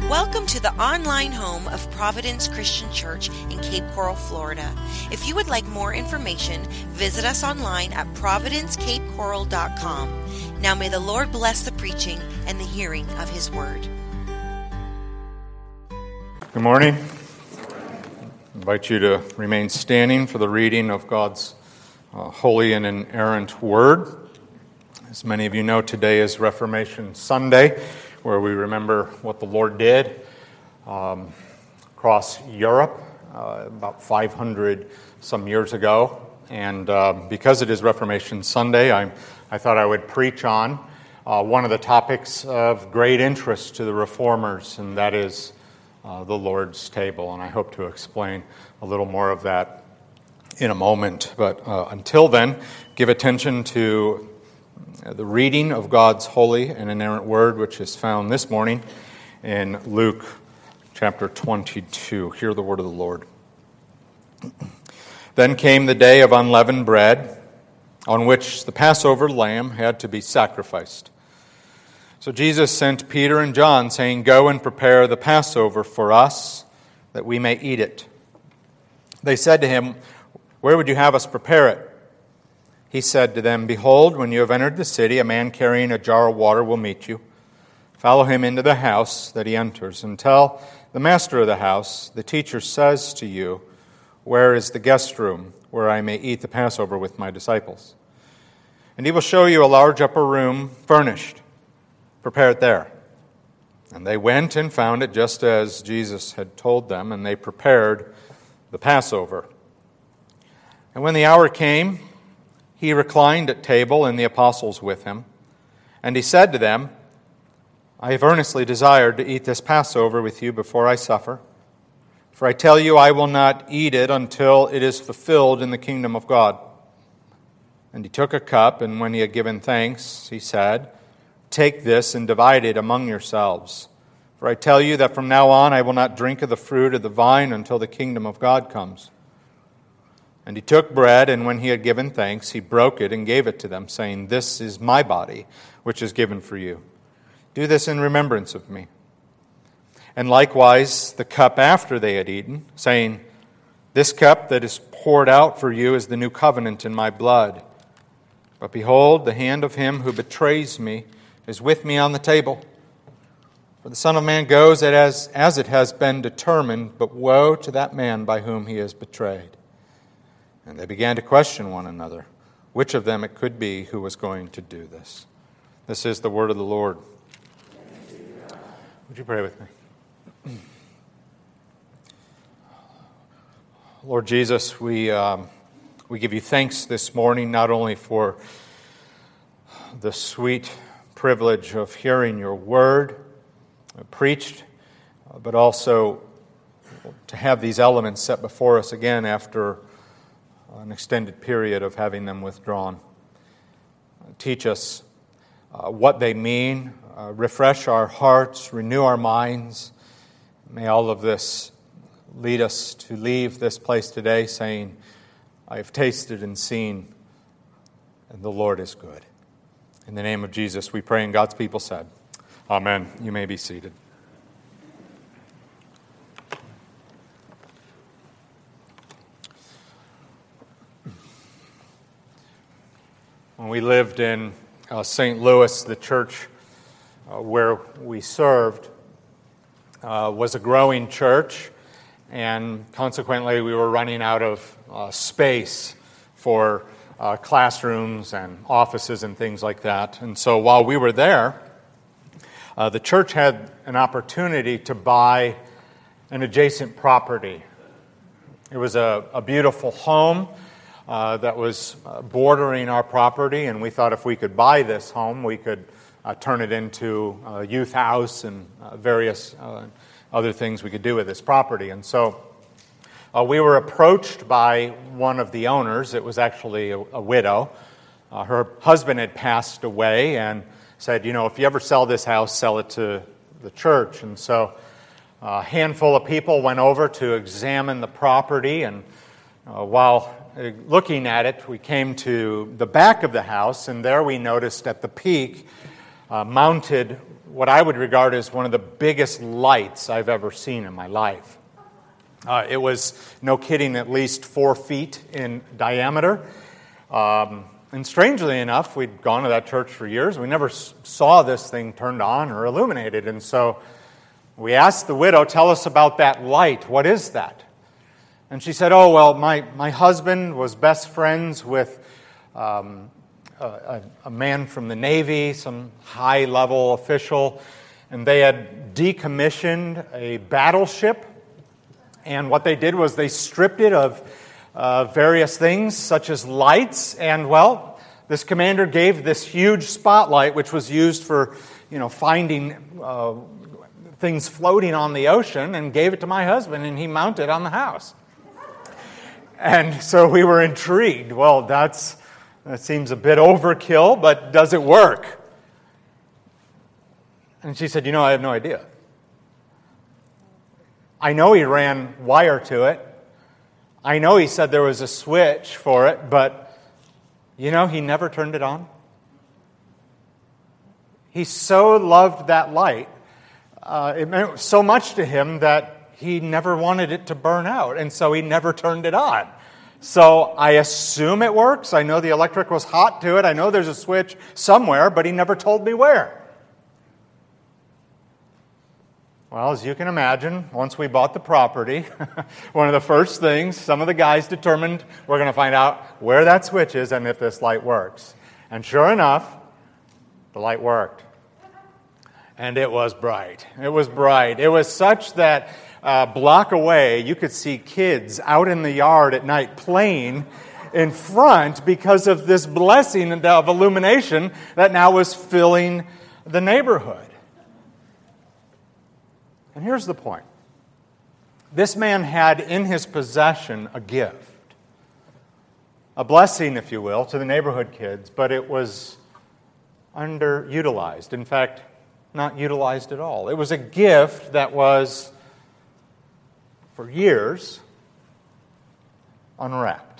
Welcome to the online home of Providence Christian Church in Cape Coral, Florida. If you would like more information, visit us online at providencecapecoral.com. Now may the Lord bless the preaching and the hearing of His Word. Good morning. I invite you to remain standing for the reading of God's holy and inerrant Word. As many of you know, today is Reformation Sunday, where we remember what the Lord did across Europe about 500 some years ago. And because it is Reformation Sunday, I thought I would preach on one of the topics of great interest to the Reformers, and that is the Lord's table. And I hope to explain a little more of that in a moment. But until then, give attention to the reading of God's holy and inerrant Word, which is found this morning in Luke chapter 22. Hear the word of the Lord. Then came the day of unleavened bread, on which the Passover lamb had to be sacrificed. So Jesus sent Peter and John, saying, "Go and prepare the Passover for us, that we may eat it." They said to him, "Where would you have us prepare it?" He said to them, "Behold, when you have entered the city, a man carrying a jar of water will meet you. Follow him into the house that he enters, and tell the master of the house, the teacher says to you, 'Where is the guest room, where I may eat the Passover with my disciples?' And he will show you a large upper room furnished. Prepare it there." And they went and found it just as Jesus had told them, and they prepared the Passover. And when the hour came, he reclined at table, and the apostles with him. And he said to them, "I have earnestly desired to eat this Passover with you before I suffer. For I tell you, I will not eat it until it is fulfilled in the kingdom of God." And he took a cup, and when he had given thanks, he said, "Take this and divide it among yourselves. For I tell you that from now on I will not drink of the fruit of the vine until the kingdom of God comes." And he took bread, and when he had given thanks, he broke it and gave it to them, saying, "This is my body, which is given for you. Do this in remembrance of me." And likewise the cup after they had eaten, saying, "This cup that is poured out for you is the new covenant in my blood. But behold, the hand of him who betrays me is with me on the table. For the Son of Man goes as it has been determined, but woe to that man by whom he is betrayed." And they began to question one another, which of them it could be who was going to do this. This is the word of the Lord. Would you pray with me? Lord Jesus, we give you thanks this morning, not only for the sweet privilege of hearing your word preached, but also to have these elements set before us again after an extended period of having them withdrawn. Teach us what they mean, refresh our hearts, renew our minds. May all of this lead us to leave this place today saying, "I have tasted and seen, and the Lord is good." In the name of Jesus, we pray, and God's people said, Amen. You may be seated. When we lived in St. Louis, the church where we served was a growing church, and consequently we were running out of space for classrooms and offices and things like that. And so while we were there, the church had an opportunity to buy an adjacent property. It was a beautiful home that was bordering our property, and we thought if we could buy this home, we could turn it into a youth house and various other things we could do with this property. And so we were approached by one of the owners. It was actually a widow. Her husband had passed away and said, if you ever sell this house, sell it to the church. And so a handful of people went over to examine the property, and while looking at it, we came to the back of the house, and there we noticed at the peak, mounted what I would regard as one of the biggest lights I've ever seen in my life. It was, no kidding, at least 4 feet in diameter. And strangely enough, we'd gone to that church for years. We never saw this thing turned on or illuminated. And so we asked the widow, tell us about that light. What is that? And she said, oh, well, my husband was best friends with a man from the Navy, some high-level official, and they had decommissioned a battleship. And what they did was they stripped it of various things, such as lights, and, well, this commander gave this huge spotlight, which was used for, finding things floating on the ocean, and gave it to my husband, and he mounted it on the house. And so we were intrigued. Well, that seems a bit overkill, but does it work? And she said, I have no idea. I know he ran wire to it. I know he said there was a switch for it, but, he never turned it on. He so loved that light. It meant so much to him that he never wanted it to burn out, and so he never turned it on. So I assume it works. I know the electric was hot to it. I know there's a switch somewhere, but he never told me where. Well, as you can imagine, once we bought the property, one of the first things, some of the guys determined we're going to find out where that switch is and if this light works. And sure enough, the light worked. And it was bright. It was bright. It was such that a block away, you could see kids out in the yard at night playing in front because of this blessing of illumination that now was filling the neighborhood. And here's the point. This man had in his possession a gift, a blessing, if you will, to the neighborhood kids, but it was underutilized. In fact, not utilized at all. It was a gift that was, for years, unwrapped.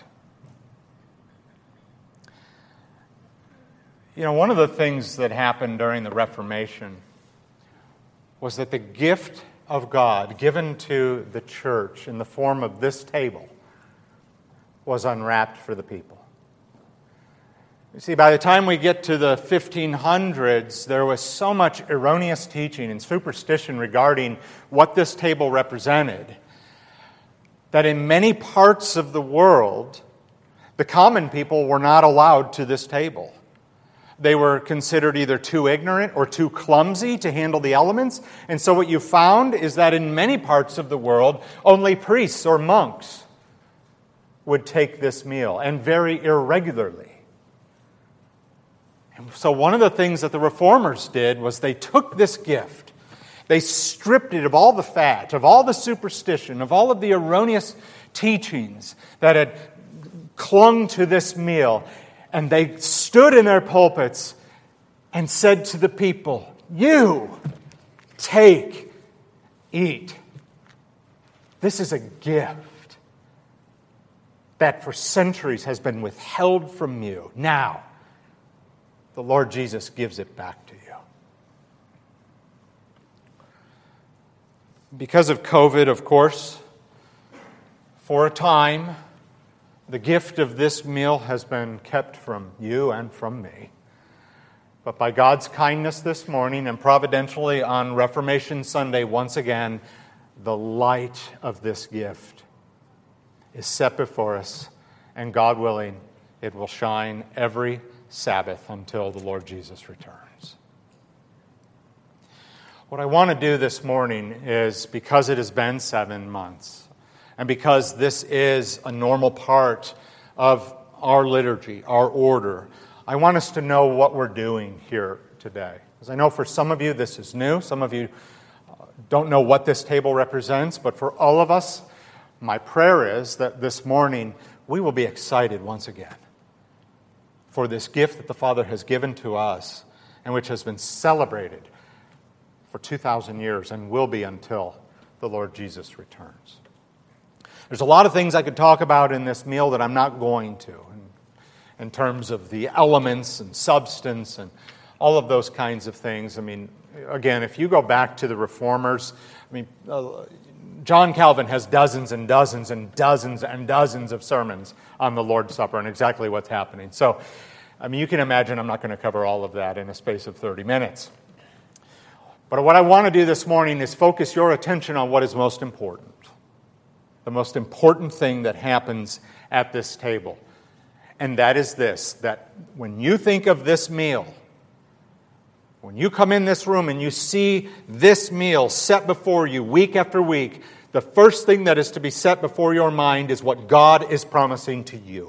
One of the things that happened during the Reformation was that the gift of God given to the church in the form of this table was unwrapped for the people. You see, by the time we get to the 1500s, there was so much erroneous teaching and superstition regarding what this table represented that in many parts of the world, the common people were not allowed to this table. They were considered either too ignorant or too clumsy to handle the elements. And so what you found is that in many parts of the world, only priests or monks would take this meal, and very irregularly. And so one of the things that the Reformers did was they took this gift, they stripped it of all the fat, of all the superstition, of all of the erroneous teachings that had clung to this meal, and they stood in their pulpits and said to the people, "You take, eat. This is a gift that for centuries has been withheld from you. Now, the Lord Jesus gives it back to you." Because of COVID, of course, for a time, the gift of this meal has been kept from you and from me. But by God's kindness this morning and providentially on Reformation Sunday, once again, the light of this gift is set before us, and God willing, it will shine every Sabbath until the Lord Jesus returns. What I want to do this morning is, because it has been 7 months, and because this is a normal part of our liturgy, our order, I want us to know what we're doing here today. Because I know for some of you this is new. Some of you don't know what this table represents. But for all of us, my prayer is that this morning we will be excited once again for this gift that the Father has given to us and which has been celebrated for 2,000 years and will be until the Lord Jesus returns. There's a lot of things I could talk about in this meal that I'm not going to, in terms of the elements and substance and all of those kinds of things. I mean, again, if you go back to the Reformers, John Calvin has dozens and dozens and dozens and dozens of sermons on the Lord's Supper and exactly what's happening. So, you can imagine I'm not going to cover all of that in a space of 30 minutes. But what I want to do this morning is focus your attention on what is most important. The most important thing that happens at this table. And that is this, that when you think of this meal, when you come in this room and you see this meal set before you week after week, the first thing that is to be set before your mind is what God is promising to you.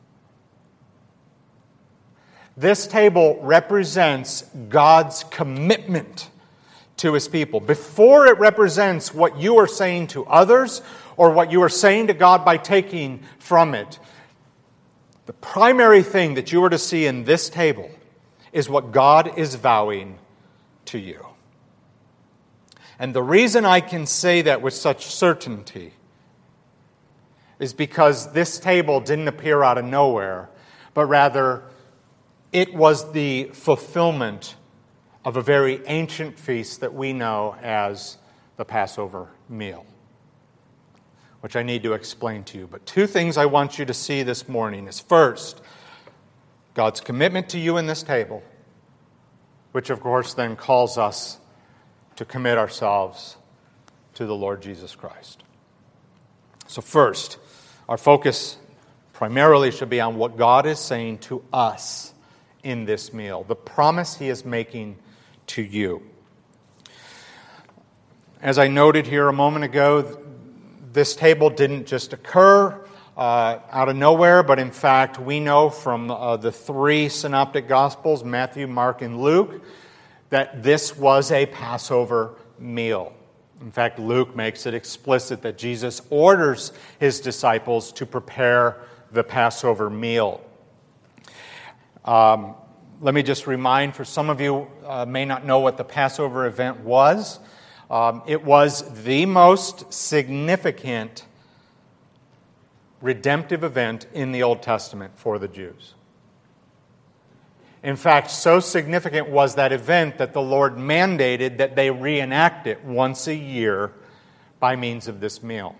This table represents God's commitment to His people. Before it represents what you are saying to others or what you are saying to God by taking from it, the primary thing that you are to see in this table is what God is vowing to you. And the reason I can say that with such certainty is because this table didn't appear out of nowhere, but rather it was the fulfillment of a very ancient feast that we know as the Passover meal, which I need to explain to you. But two things I want you to see this morning is first, God's commitment to you in this table, which of course then calls us to commit ourselves to the Lord Jesus Christ. So first, our focus primarily should be on what God is saying to us in this meal, the promise He is making to you. As I noted here a moment ago, this table didn't just occur out of nowhere, but in fact, we know from the three synoptic Gospels, Matthew, Mark, and Luke, that this was a Passover meal. In fact, Luke makes it explicit that Jesus orders His disciples to prepare the Passover meal. Let me just remind, for some of you may not know what the Passover event was. It was the most significant redemptive event in the Old Testament for the Jews. In fact, so significant was that event that the Lord mandated that they reenact it once a year by means of this meal.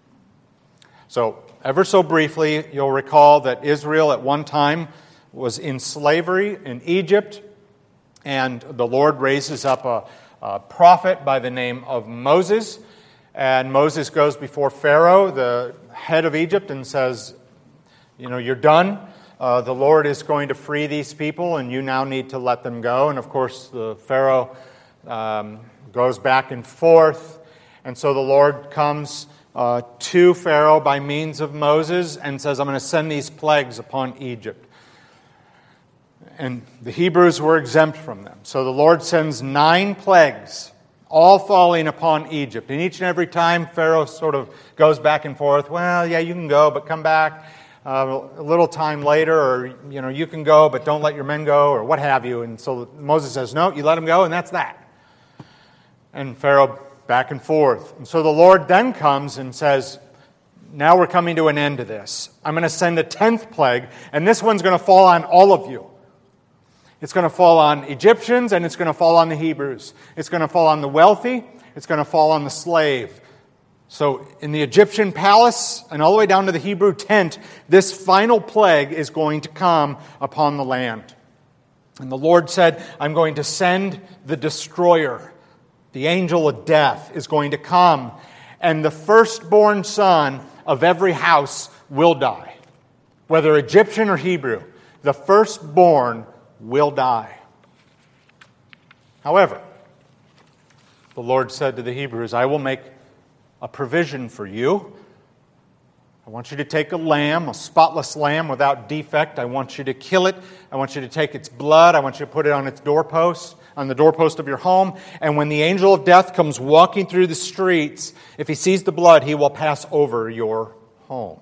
So, ever so briefly, you'll recall that Israel at one time was in slavery in Egypt, and the Lord raises up a prophet by the name of Moses, and Moses goes before Pharaoh, the head of Egypt, and says, you're done. The Lord is going to free these people, and you now need to let them go. And of course, the Pharaoh goes back and forth, and so the Lord comes to Pharaoh by means of Moses and says, I'm going to send these plagues upon Egypt. And the Hebrews were exempt from them. So the Lord sends 9 plagues, all falling upon Egypt. And each and every time, Pharaoh sort of goes back and forth. Well, yeah, you can go, but come back a little time later. Or, you can go, but don't let your men go, or what have you. And so Moses says, no, you let them go, and that's that. And Pharaoh back and forth. And so the Lord then comes and says, now we're coming to an end to this. I'm going to send a 10th plague, and this one's going to fall on all of you. It's going to fall on Egyptians, and it's going to fall on the Hebrews. It's going to fall on the wealthy. It's going to fall on the slave. So in the Egyptian palace and all the way down to the Hebrew tent, this final plague is going to come upon the land. And the Lord said, I'm going to send the destroyer. The angel of death is going to come, and the firstborn son of every house will die. Whether Egyptian or Hebrew, the firstborn will die. However, the Lord said to the Hebrews, I will make a provision for you. I want you to take a lamb, a spotless lamb without defect. I want you to kill it. I want you to take its blood. I want you to put it on its doorpost, on the doorpost of your home. And when the angel of death comes walking through the streets, if he sees the blood, he will pass over your home.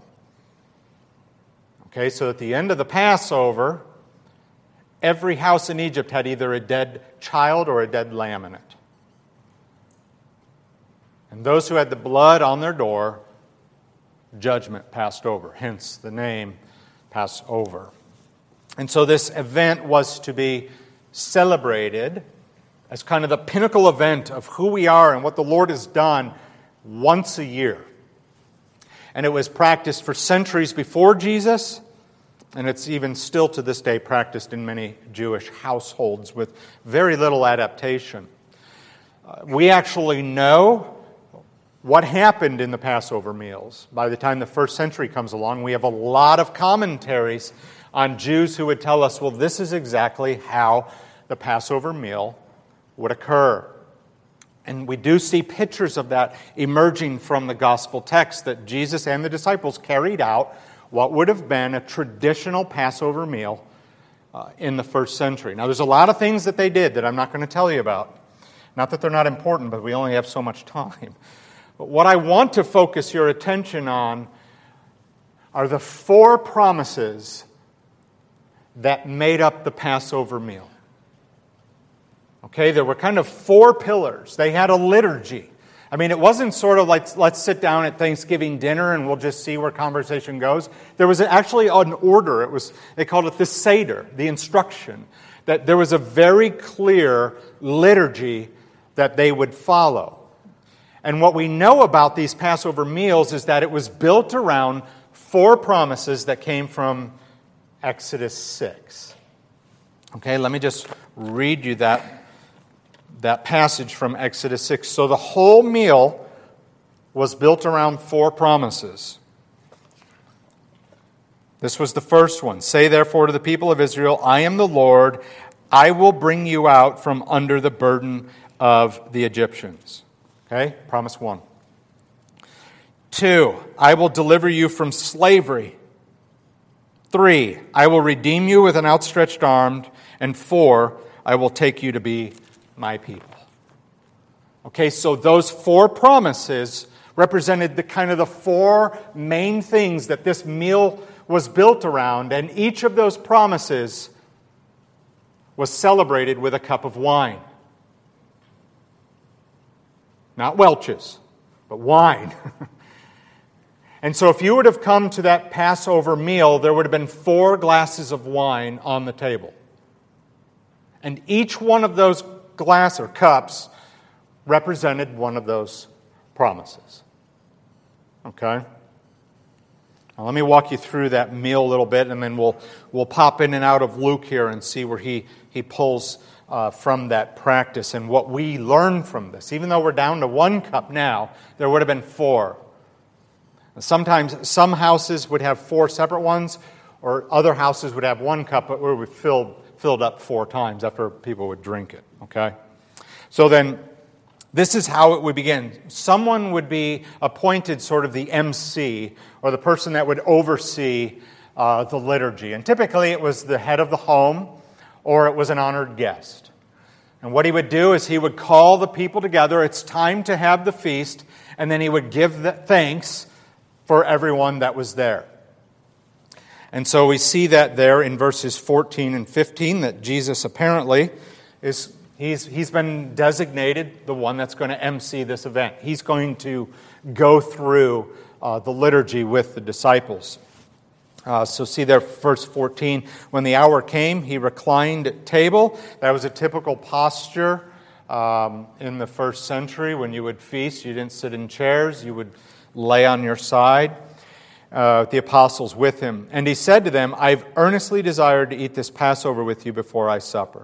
Okay, so at the end of the Passover, every house in Egypt had either a dead child or a dead lamb in it. And those who had the blood on their door, judgment passed over, hence the name Passover. And so this event was to be celebrated as kind of the pinnacle event of who we are and what the Lord has done once a year. And it was practiced for centuries before Jesus, and it's even still to this day practiced in many Jewish households with very little adaptation. We actually know what happened in the Passover meals. By the time the first century comes along, we have a lot of commentaries on Jews who would tell us, well, this is exactly how the Passover meal would occur. And we do see pictures of that emerging from the gospel text, that Jesus and the disciples carried out what would have been a traditional Passover meal in the first century. Now, there's a lot of things that they did that I'm not going to tell you about. Not that they're not important, but we only have so much time. But what I want to focus your attention on are the 4 promises that made up the Passover meal. Okay, there were kind of 4 pillars. They had a liturgy. I mean, it wasn't sort of like, let's sit down at Thanksgiving dinner and we'll just see where conversation goes. There was actually an order. They called it the Seder, the instruction. That there was a very clear liturgy that they would follow. And what we know about these Passover meals is that it was built around 4 promises that came from Exodus 6. Okay, let me just read you that passage from Exodus 6. So the whole meal was built around 4 promises. This was the first one. Say therefore to the people of Israel, I am the Lord. I will bring you out from under the burden of the Egyptians. Okay, promise 1. 2, I will deliver you from slavery. 3, I will redeem you with an outstretched arm. And 4, I will take you to be my people. Okay, so those 4 promises represented the 4 main things that this meal was built around, and each of those promises was celebrated with a cup of wine. Not Welch's, but wine. And so if you would have come to that Passover meal, there would have been 4 glasses of wine on the table. And each one of those glass or cups represented one of those promises. Okay? Now let me walk you through that meal a little bit, and then we'll pop in and out of Luke here and see where he pulls from that practice and what we learn from this. Even though we're down to 1 cup now, there would have been 4. Sometimes some houses would have 4 separate ones, or other houses would have 1 cup, but we would filled up 4 times after people would drink it. Okay? So then, this is how it would begin. Someone would be appointed sort of the MC, or the person that would oversee the liturgy. And typically it was the head of the home, or it was an honored guest. And what he would do is he would call the people together. It's time to have the feast. And then he would give the thanks for everyone that was there. And so we see that there in verses 14 and 15 that Jesus apparently is... He's been designated the one that's going to MC this event. He's going to go through the liturgy with the disciples. So see there, verse 14. When the hour came, he reclined at table. That was a typical posture in the first century. When you would feast, you didn't sit in chairs. You would lay on your side. The apostles with him. And he said to them, I've earnestly desired to eat this Passover with you before I suffer.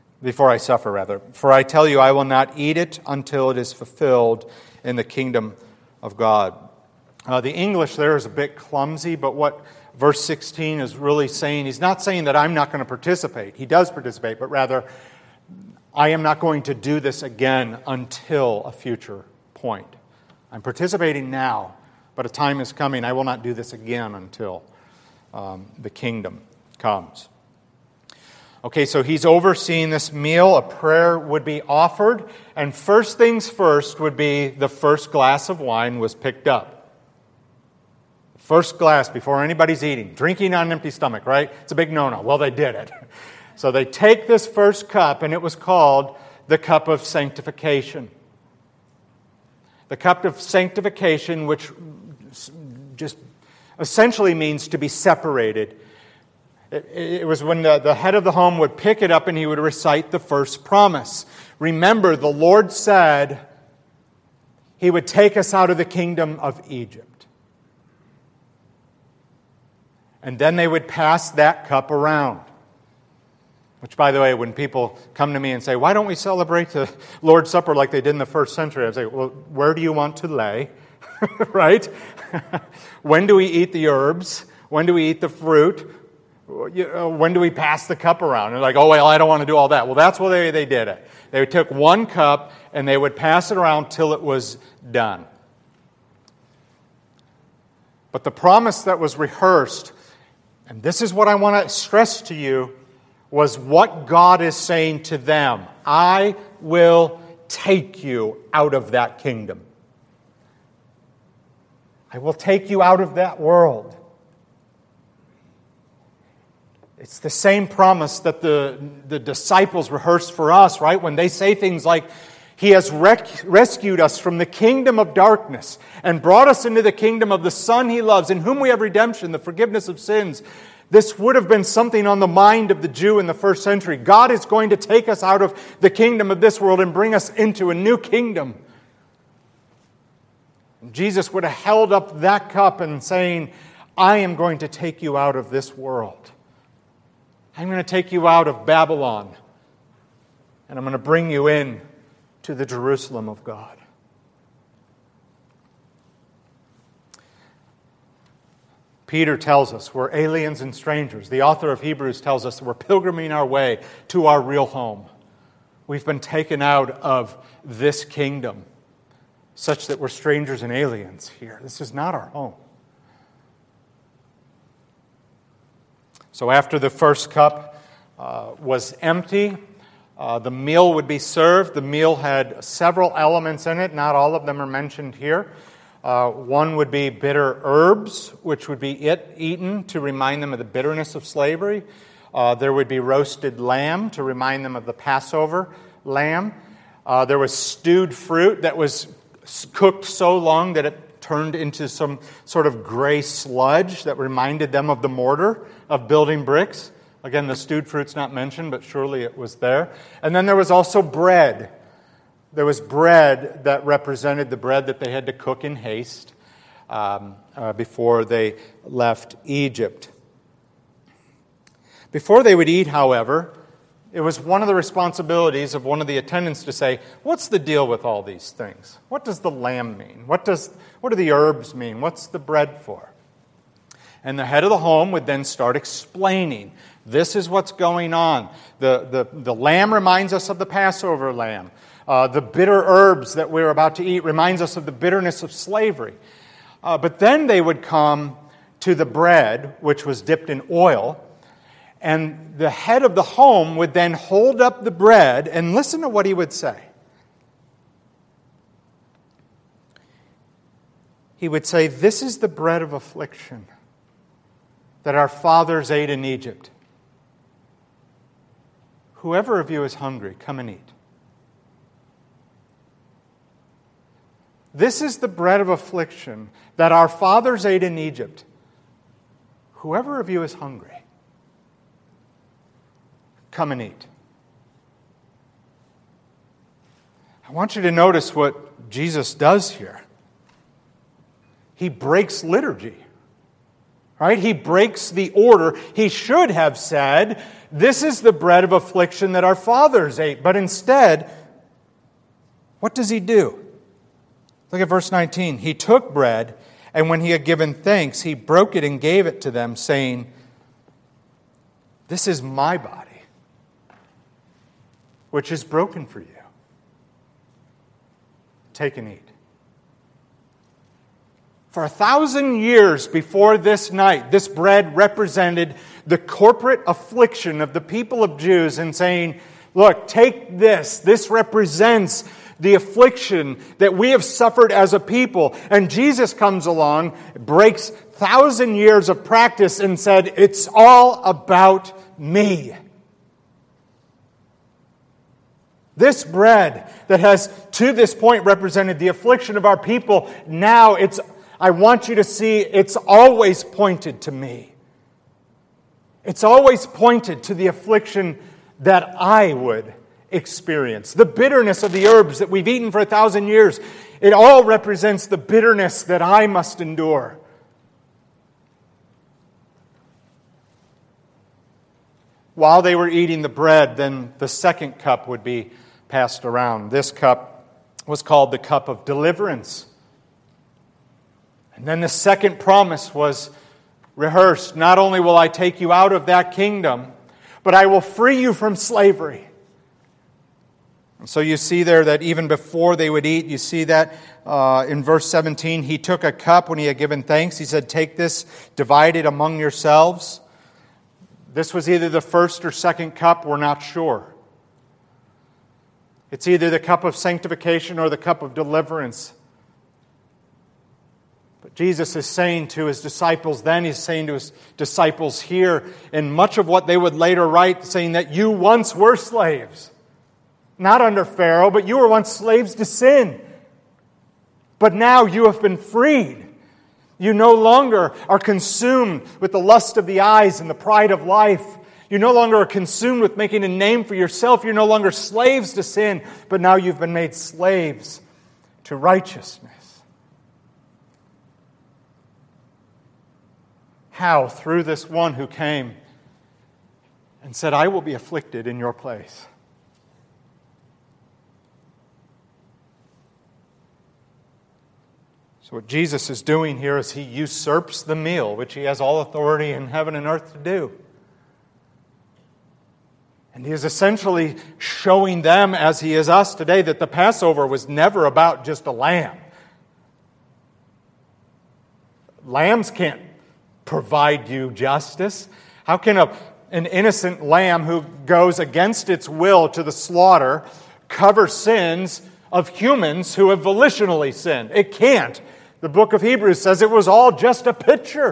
For I tell you, I will not eat it until it is fulfilled in the kingdom of God. The English there is a bit clumsy, but what verse 16 is really saying, he's not saying that I'm not going to participate. He does participate, but rather, I am not going to do this again until a future point. I'm participating now, but a time is coming. I will not do this again until the kingdom comes. Okay, so he's overseeing this meal. A prayer would be offered. And first things first would be the first glass of wine was picked up. First glass before anybody's eating. Drinking on an empty stomach, right? It's a big no-no. Well, they did it. So they take this first cup, and it was called the cup of sanctification. The cup of sanctification, which just essentially means to be separated. It was when the head of the home would pick it up and he would recite the first promise. Remember, the Lord said He would take us out of the kingdom of Egypt. And then they would pass that cup around. Which, by the way, when people come to me and say, why don't we celebrate the Lord's Supper like they did in the first century? I say, well, where do you want to lay? Right? When do we eat the herbs? When do we eat the fruit? When do we pass the cup around? And they're like, oh, well, I don't want to do all that. Well, that's why they did it. They took one cup and they would pass it around till it was done. But the promise that was rehearsed, and this is what I want to stress to you, was what God is saying to them. I will take you out of that kingdom. I will take you out of that world. It's the same promise that the disciples rehearse for us, right? When they say things like, He has rescued us from the kingdom of darkness and brought us into the kingdom of the Son He loves, in whom we have redemption, the forgiveness of sins. This would have been something on the mind of the Jew in the first century. God is going to take us out of the kingdom of this world and bring us into a new kingdom. Jesus would have held up that cup and saying, I am going to take you out of this world. I'm going to take you out of Babylon. And I'm going to bring you in to the Jerusalem of God. Peter tells us we're aliens and strangers. The author of Hebrews tells us that we're pilgriming our way to our real home. We've been taken out of this kingdom such that we're strangers and aliens here. This is not our home. So after the first cup was empty, the meal would be served. The meal had several elements in it. Not all of them are mentioned here. One would be bitter herbs, which would be eaten to remind them of the bitterness of slavery. There would be roasted lamb to remind them of the Passover lamb. There was stewed fruit that was cooked so long that it turned into some sort of gray sludge that reminded them of the mortar of building bricks. Again, the stewed fruit's not mentioned, but surely it was there. And then there was also bread. There was bread that represented the bread that they had to cook in haste before they left Egypt. Before they would eat, however, it was one of the responsibilities of one of the attendants to say, what's the deal with all these things? What does the lamb mean? What do the herbs mean? What's the bread for? And the head of the home would then start explaining, this is what's going on. The lamb reminds us of the Passover lamb. The bitter herbs that we're about to eat reminds us of the bitterness of slavery. But then they would come to the bread, which was dipped in oil, and the head of the home would then hold up the bread, and listen to what he would say. He would say, this is the bread of affliction that our fathers ate in Egypt. Whoever of you is hungry, come and eat. This is the bread of affliction that our fathers ate in Egypt. Whoever of you is hungry, come and eat. I want you to notice what Jesus does here. He breaks liturgy. Right? He breaks the order. He should have said, this is the bread of affliction that our fathers ate. But instead, what does he do? Look at verse 19. He took bread, and when he had given thanks, he broke it and gave it to them, saying, this is my body, which is broken for you. Take and eat. For 1,000 years before this night, this bread represented the corporate affliction of the people of Jews and saying, look, take this. This represents the affliction that we have suffered as a people. And Jesus comes along, breaks 1,000 years of practice and said, it's all about me. This bread that has to this point represented the affliction of our people, now I want you to see it's always pointed to me. It's always pointed to the affliction that I would experience. The bitterness of the herbs that we've eaten for 1,000 years, it all represents the bitterness that I must endure. While they were eating the bread, then the second cup would be passed around. This cup was called the cup of deliverance. And then the second promise was rehearsed. Not only will I take you out of that kingdom, but I will free you from slavery. And so you see there that even before they would eat, you see that in verse 17, he took a cup when he had given thanks. He said, "Take this, divide it among yourselves." This was either the first or second cup, we're not sure. It's either the cup of sanctification or the cup of deliverance. But Jesus is saying to his disciples then, he's saying to his disciples here, in much of what they would later write, saying that you once were slaves. Not under Pharaoh, but you were once slaves to sin. But now you have been freed. You no longer are consumed with the lust of the eyes and the pride of life. You no longer are consumed with making a name for yourself. You're no longer slaves to sin, but now you've been made slaves to righteousness. How? Through this one who came and said, "I will be afflicted in your place." So what Jesus is doing here is he usurps the meal, which he has all authority in heaven and earth to do. And he is essentially showing them, as he is us today, that the Passover was never about just a lamb. Lambs can't provide you justice. How can an innocent lamb who goes against its will to the slaughter cover sins of humans who have volitionally sinned? It can't. The book of Hebrews says it was all just a picture.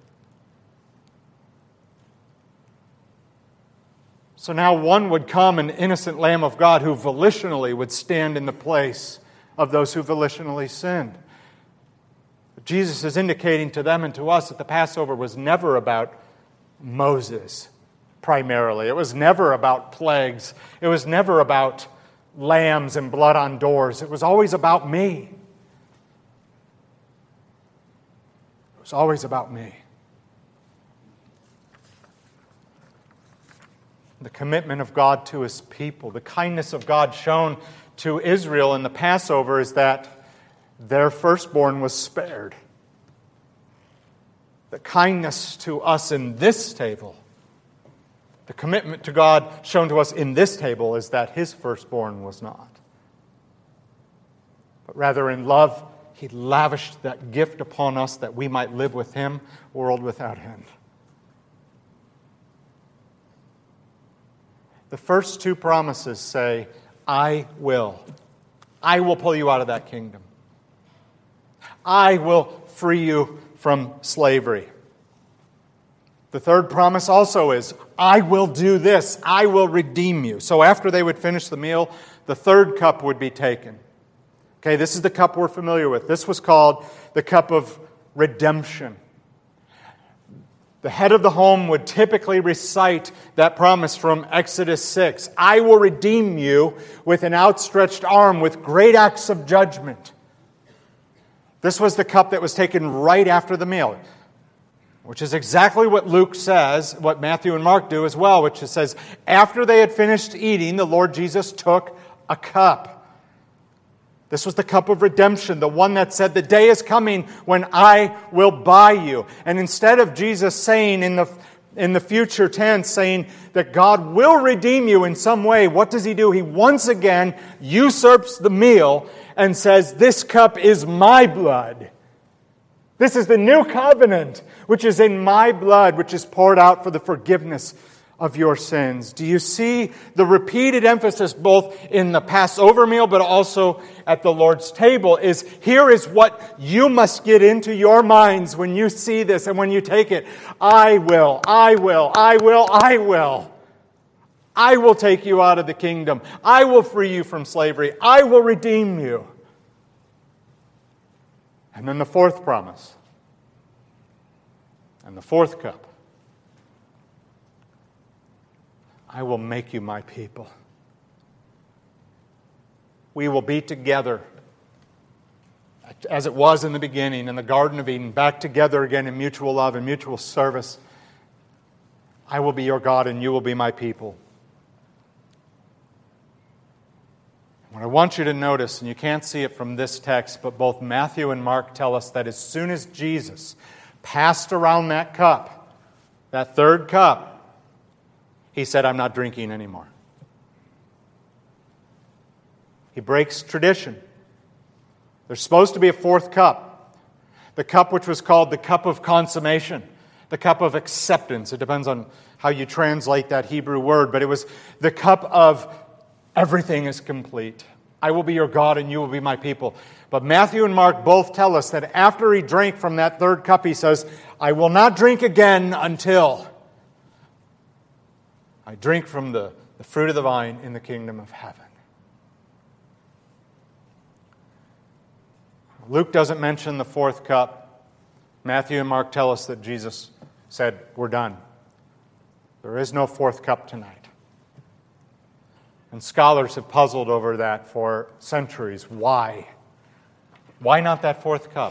So now one would come, an innocent Lamb of God, who volitionally would stand in the place of those who volitionally sinned. But Jesus is indicating to them and to us that the Passover was never about Moses, primarily. It was never about plagues. It was never about lambs and blood on doors. It was always about me. It was always about me. The commitment of God to His people, the kindness of God shown to Israel in the Passover is that their firstborn was spared. The kindness to us in this table, the commitment to God shown to us in this table is that His firstborn was not. But rather in love, He lavished that gift upon us that we might live with Him, a world without Him. The first two promises say, I will. I will pull you out of that kingdom. I will free you from slavery. The third promise also is, I will do this. I will redeem you. So after they would finish the meal, the third cup would be taken. Okay, this is the cup we're familiar with. This was called the cup of redemption. The head of the home would typically recite that promise from Exodus 6. I will redeem you with an outstretched arm, with great acts of judgment. This was the cup that was taken right after the meal, which is exactly what Luke says, what Matthew and Mark do as well, which says, after they had finished eating, the Lord Jesus took a cup. This was the cup of redemption, the one that said, the day is coming when I will buy you. And instead of Jesus saying in the future tense, saying that God will redeem you in some way, what does He do? He once again usurps the meal and says, this cup is my blood. This is the new covenant, which is in my blood, which is poured out for the forgiveness of your sins. Do you see the repeated emphasis both in the Passover meal but also at the Lord's table is here is what you must get into your minds when you see this and when you take it. I will, I will, I will, I will. I will take you out of the kingdom. I will free you from slavery. I will redeem you. And then the fourth promise. And the fourth cup. I will make you my people. we will be together as it was in the beginning in the Garden of Eden, back together again in mutual love and mutual service. I will be your God and you will be my people. What I want you to notice, and you can't see it from this text, but both Matthew and Mark tell us that as soon as Jesus passed around that cup, that third cup, he said, I'm not drinking anymore. He breaks tradition. There's supposed to be a fourth cup. The cup which was called the cup of consummation, the cup of acceptance. It depends on how you translate that Hebrew word, but it was the cup of everything is complete. I will be your God and you will be my people. But Matthew and Mark both tell us that after he drank from that third cup, he says, I will not drink again until I drink from the fruit of the vine in the kingdom of heaven. Luke doesn't mention the fourth cup. Matthew and Mark tell us that Jesus said, we're done. There is no fourth cup tonight. And scholars have puzzled over that for centuries. Why? Why not that fourth cup?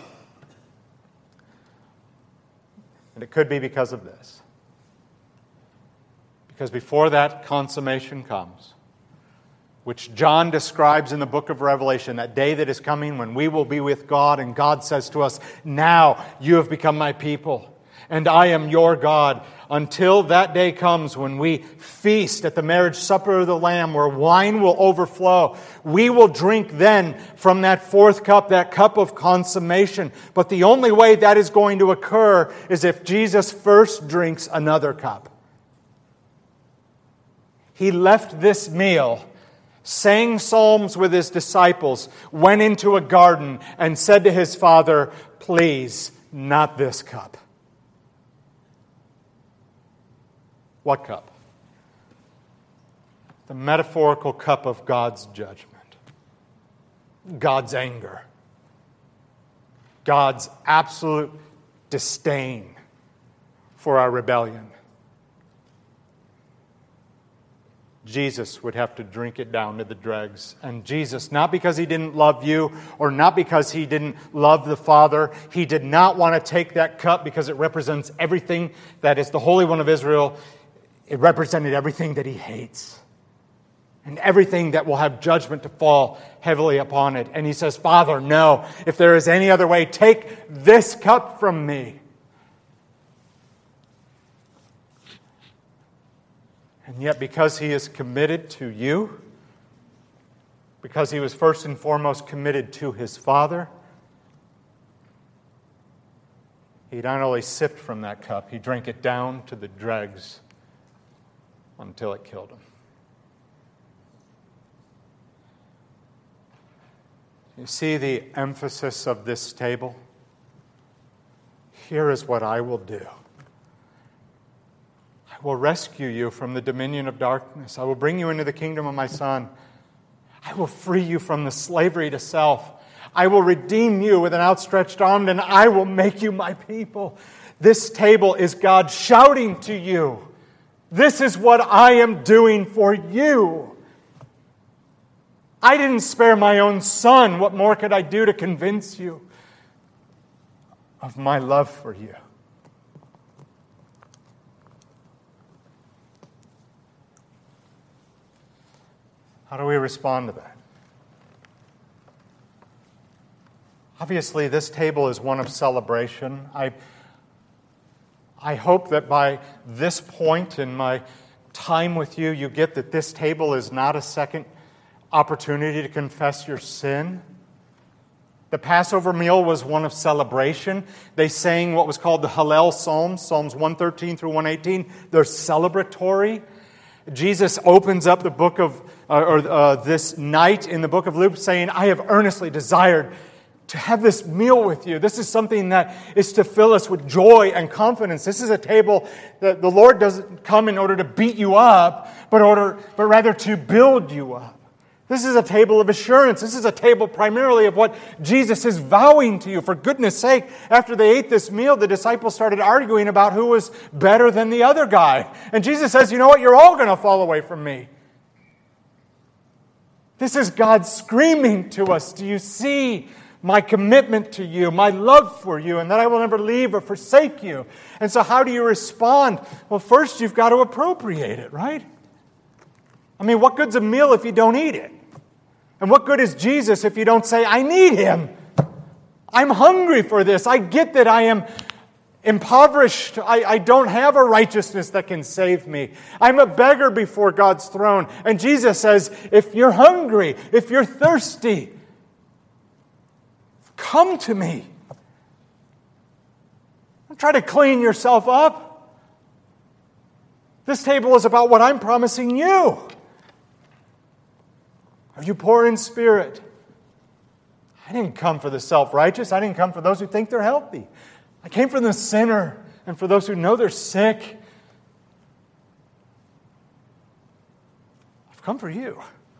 And it could be because of this. Because before that consummation comes, which John describes in the book of Revelation, that day that is coming when we will be with God and God says to us, now you have become my people and I am your God. Until that day comes when we feast at the marriage supper of the Lamb where wine will overflow, we will drink then from that fourth cup, that cup of consummation. But the only way that is going to occur is if Jesus first drinks another cup. He left this meal, sang psalms with his disciples, went into a garden and said to his Father, please, not this cup. What cup? The metaphorical cup of God's judgment, God's anger, God's absolute disdain for our rebellion. Jesus would have to drink it down to the dregs. And Jesus, not because he didn't love you or not because he didn't love the Father, he did not want to take that cup because it represents everything that is the Holy One of Israel. It represented everything that he hates and everything that will have judgment to fall heavily upon it. And he says, Father, no, if there is any other way, take this cup from me. And yet, because he is committed to you, because he was first and foremost committed to his Father, he not only sipped from that cup, he drank it down to the dregs until it killed him. You see the emphasis of this table? Here is what I will do. I will rescue you from the dominion of darkness. I will bring you into the kingdom of my Son. I will free you from the slavery to self. I will redeem you with an outstretched arm, and I will make you my people. This table is God shouting to you, this is what I am doing for you. I didn't spare my own Son. What more could I do to convince you of my love for you? How do we respond to that? Obviously, this table is one of celebration. I hope that by this point in my time with you, you get that this table is not a second opportunity to confess your sin. The Passover meal was one of celebration. They sang what was called the Hallel Psalms, Psalms 113 through 118. They're celebratory. Jesus opens up the book of, this night in the book of Luke saying, I have earnestly desired to have this meal with you. This is something that is to fill us with joy and confidence. This is a table that the Lord doesn't come in order to beat you up, but rather to build you up. This is a table of assurance. This is a table primarily of what Jesus is vowing to you. For goodness sake, after they ate this meal, the disciples started arguing about who was better than the other guy. And Jesus says, you know what? You're all going to fall away from me. This is God screaming to us. Do you see my commitment to you, my love for you, and that I will never leave or forsake you? And so how do you respond? Well, first you've got to appropriate it, right? I mean, what good's a meal if you don't eat it? And what good is Jesus if you don't say, I need Him? I'm hungry for this. I get that I am impoverished. I don't have a righteousness that can save me. I'm a beggar before God's throne. And Jesus says, if you're hungry, if you're thirsty, come to me. Don't try to clean yourself up. This table is about what I'm promising you. Are you poor in spirit? I didn't come for the self-righteous. I didn't come for those who think they're healthy. I came for the sinner and for those who know they're sick. I've come for you.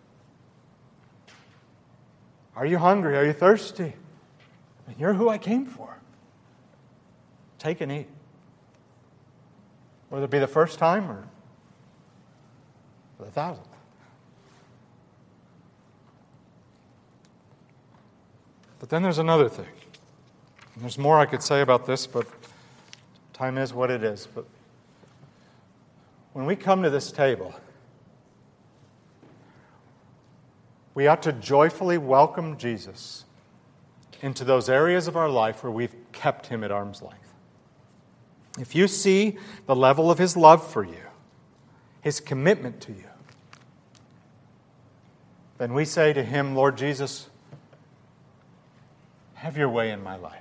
Are you hungry? Are you thirsty? And you're who I came for. Take and eat. Whether it be the first time or the 1,000th. But then there's another thing. And there's more I could say about this, but time is what it is. But when we come to this table, we ought to joyfully welcome Jesus into those areas of our life where we've kept Him at arm's length. If you see the level of His love for you, His commitment to you, then we say to Him, Lord Jesus, have your way in my life.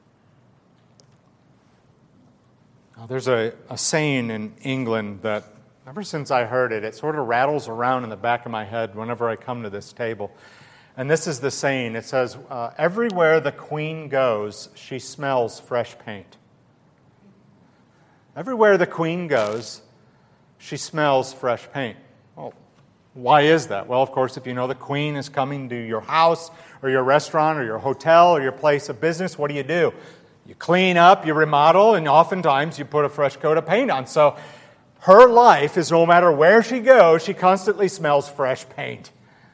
Now, there's a saying in England that, ever since I heard it, it sort of rattles around in the back of my head whenever I come to this table. And this is the saying. It says, everywhere the Queen goes, she smells fresh paint. Everywhere the Queen goes, she smells fresh paint. Well, why is that? Well, of course, if you know the Queen is coming to your house or your restaurant or your hotel or your place of business, what do? You clean up, you remodel, and oftentimes you put a fresh coat of paint on. So her life is no matter where she goes, she constantly smells fresh paint.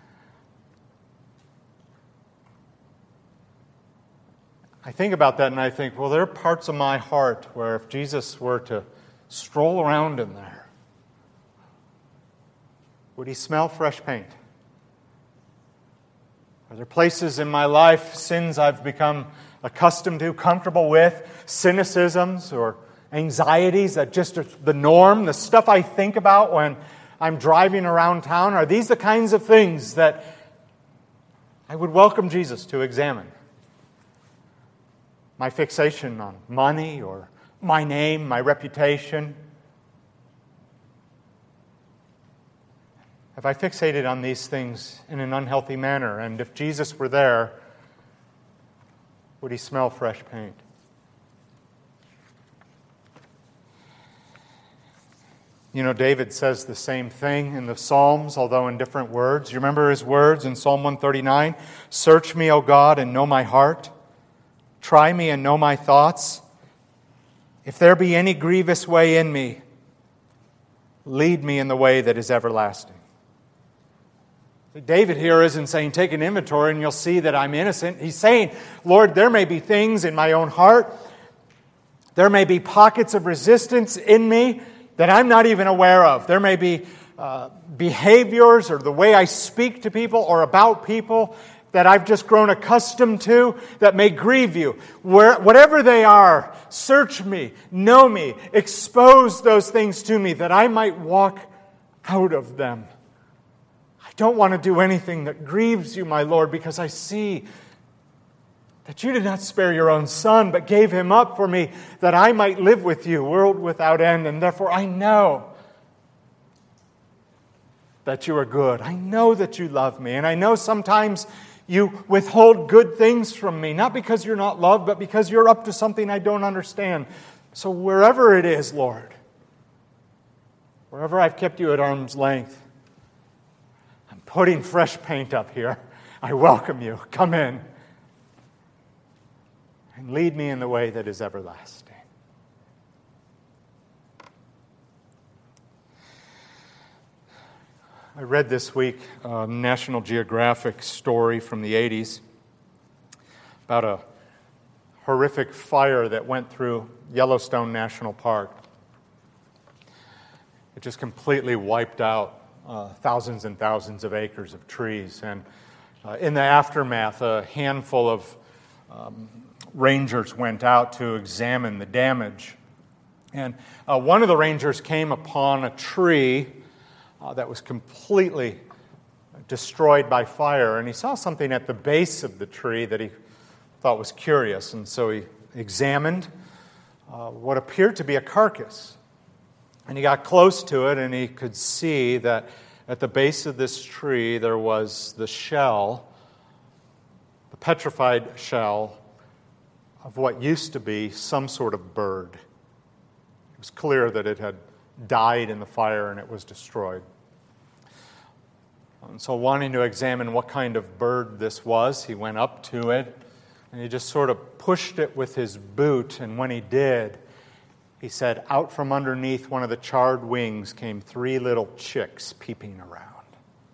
I think about that and I think, well, there are parts of my heart where if Jesus were to stroll around in there, would He smell fresh paint? Are there places in my life, sins I've become accustomed to, comfortable with, cynicisms or anxieties that just are the norm, the stuff I think about when I'm driving around town? Are these the kinds of things that I would welcome Jesus to examine? My fixation on money or my name, my reputation? Have I fixated on these things in an unhealthy manner? And if Jesus were there, would He smell fresh paint? You know, David says the same thing in the Psalms, although in different words. You remember his words in Psalm 139? Search me, O God, and know my heart. Try me and know my thoughts. If there be any grievous way in me, lead me in the way that is everlasting. David here isn't saying, take an inventory and you'll see that I'm innocent. He's saying, Lord, there may be things in my own heart. There may be pockets of resistance in me that I'm not even aware of. There may be behaviors or the way I speak to people or about people that I've just grown accustomed to that may grieve you. Whatever they are, search me, know me, expose those things to me that I might walk out of them. I don't want to do anything that grieves you, my Lord, because I see that you did not spare your own Son, but gave Him up for me, that I might live with you, world without end. And therefore I know that you are good. I know that you love me. And I know sometimes you withhold good things from me, not because you're not loved, but because you're up to something I don't understand. So wherever it is, Lord, wherever I've kept you at arm's length, I'm putting fresh paint up here. I welcome you. Come in. And lead me in the way that is everlasting. I read this week a National Geographic story from the 80s about a horrific fire that went through Yellowstone National Park. It just completely wiped out thousands and thousands of acres of trees. And in the aftermath, a handful of rangers went out to examine the damage. And one of the rangers came upon a tree that was completely destroyed by fire, and he saw something at the base of the tree that he thought was curious, and so he examined what appeared to be a carcass. And he got close to it, and he could see that at the base of this tree there was the shell, the petrified shell of what used to be some sort of bird. It was clear that it had died in the fire and it was destroyed. And so, wanting to examine what kind of bird this was, he went up to it and he just sort of pushed it with his boot. And when he did, he said, out from underneath one of the charred wings came 3 little chicks peeping around.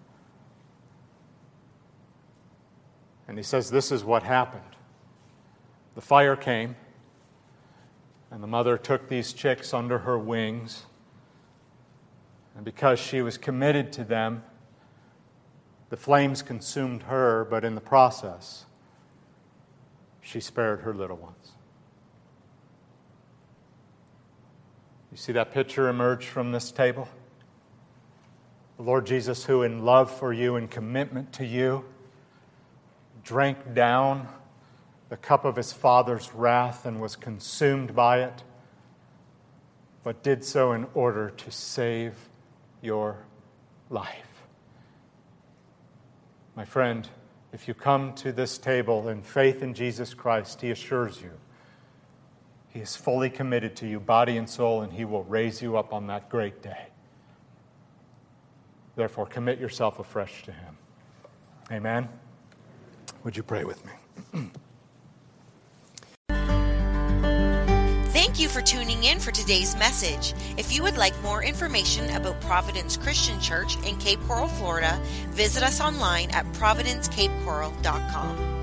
And he says, this is what happened. The fire came, and the mother took these chicks under her wings. And because she was committed to them, the flames consumed her, but in the process, she spared her little ones. You see that picture emerge from this table? The Lord Jesus, who in love for you and commitment to you, drank down the cup of his Father's wrath and was consumed by it, but did so in order to save your life. My friend, if you come to this table in faith in Jesus Christ, he assures you he is fully committed to you, body and soul, and he will raise you up on that great day. Therefore, commit yourself afresh to him. Amen? Would you pray with me? Thank you for tuning in for today's message. If you would like more information about Providence Christian Church in Cape Coral, Florida, visit us online at providencecapecoral.com.